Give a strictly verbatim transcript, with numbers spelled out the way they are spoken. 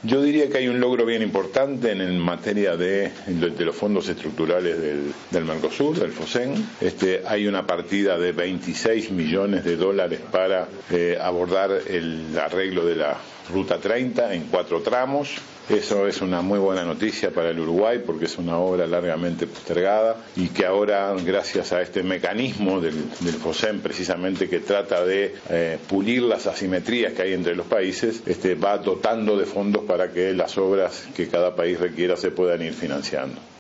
Yo diría que hay un logro bien importante en materia de, de los fondos estructurales del, del Mercosur, del FOSEN. Este, hay una partida de veintiséis millones de dólares para eh, abordar el arreglo de la Ruta treinta en cuatro tramos. Eso es una muy buena noticia para el Uruguay porque es una obra largamente postergada y que ahora, gracias a este mecanismo del, del FOSEN, precisamente que trata de eh, pulir las asimetrías que hay entre los países, este, va dotando de fondos para que las obras que cada país requiera se puedan ir financiando.